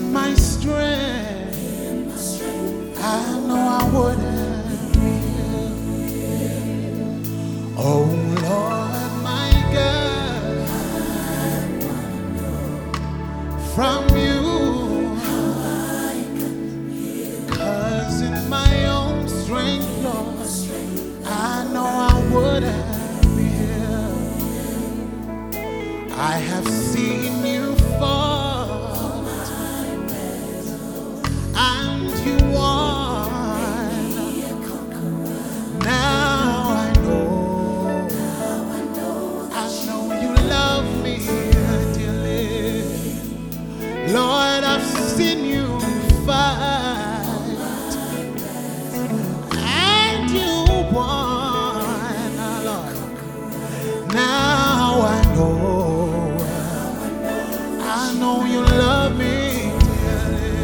my strength, I know I wouldn't be here. Oh Lord, my God, from you, 'cause in my own strength, Lord, I know I wouldn't be here. I have seen you fall, and you won. Now I know you love me dearly. Lord, I've seen you fight, and you won, Lord. Now I know you love me dearly.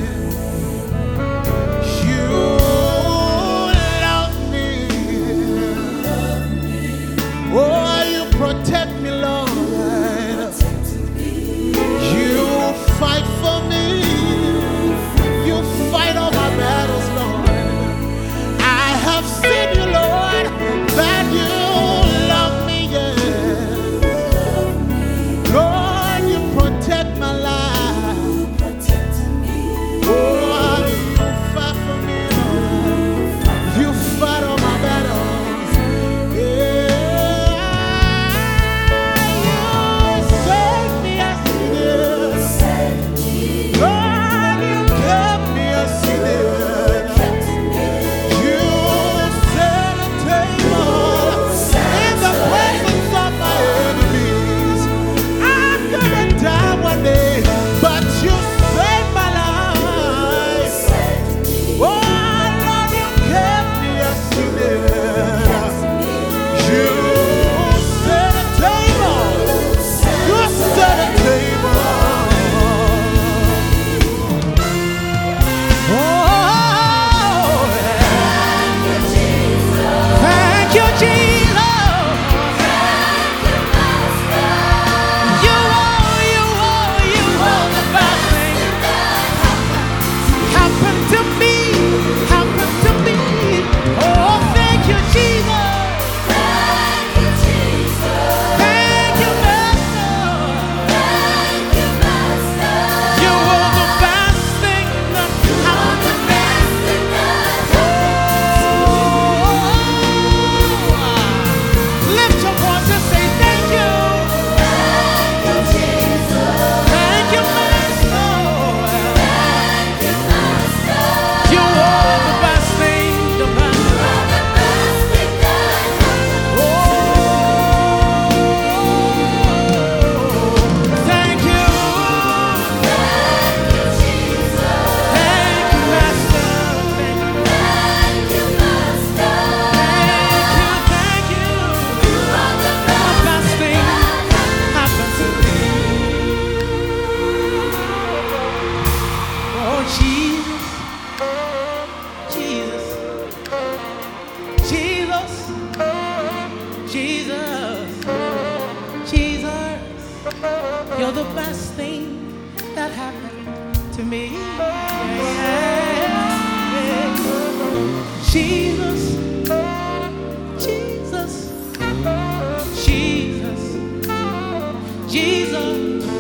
You love me. Oh, you protect me, Lord. You fight for me. You fight all my battles, Lord. I have seen you, Lord, that you love me, yeah. Lord, you protect my life. Oh, you fight for me, Lord. You fight all my battles. Yeah. You saved me as you did. Lord, you kept me as you did. You set a table in the presence of my enemies. I'm gonna die one day, but you saved my life. Oh, Lord, you kept me as you did. You set a table. You set a table. Oh, thank you, Jesus. You are the best thing happened to me, happened to me. Oh, thank you, Jesus. Thank you, Master. You are the best thing that happened to me. Oh, lift your voice and say thank you. Thank you, Master. You are the best thing, the best. Oh, thank you. Thank you, Master. Thank you. Thank you. The best thing happened to me. Oh, Jesus, Jesus, Jesus, Jesus, Jesus. You're the best thing that happened to me. Yeah. Jesus, Jesus, Jesus, Jesus,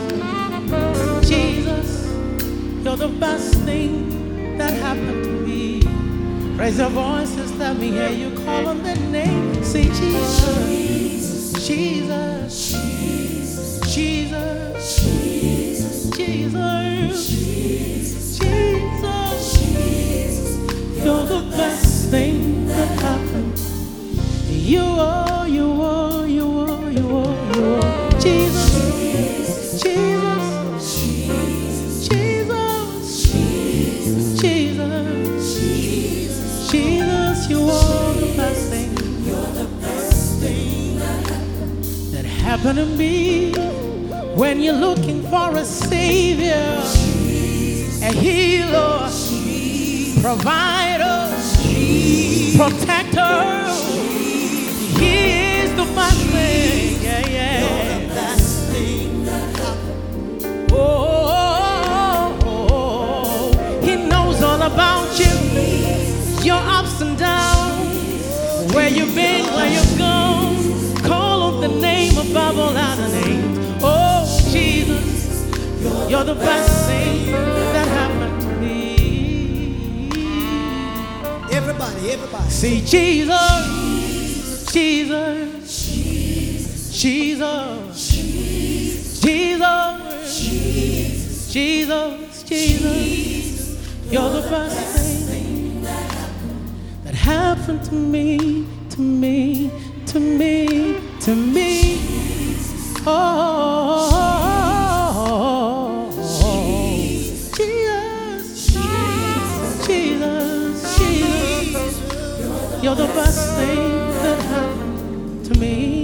Jesus. You're the best thing that happened to me. Raise your voices, let me hear you call on the name. Say Jesus, Jesus, Jesus, Jesus, Jesus. You're the best thing that happened. You are, you are, you are, you are, you are. Jesus, Jesus, Jesus, Jesus, Jesus. You are the best thing. You're the best thing that happened to me. When you're looking for a savior, a healer, provider, protector, he is the best thing. Yeah, yeah. You're the best thing that happened. Oh, oh, oh, you, your ups and downs, where you've been, where you've gone. Call on the name above all other names. Oh, Jesus, you're the best thing that happened to me. Everybody. See, Jesus, Jesus, Jesus, Jesus, Jesus, you're the best thing that happened to me, to me, to me, to me. Oh, Jesus, Jesus, Jesus, you're the best thing that happened to me.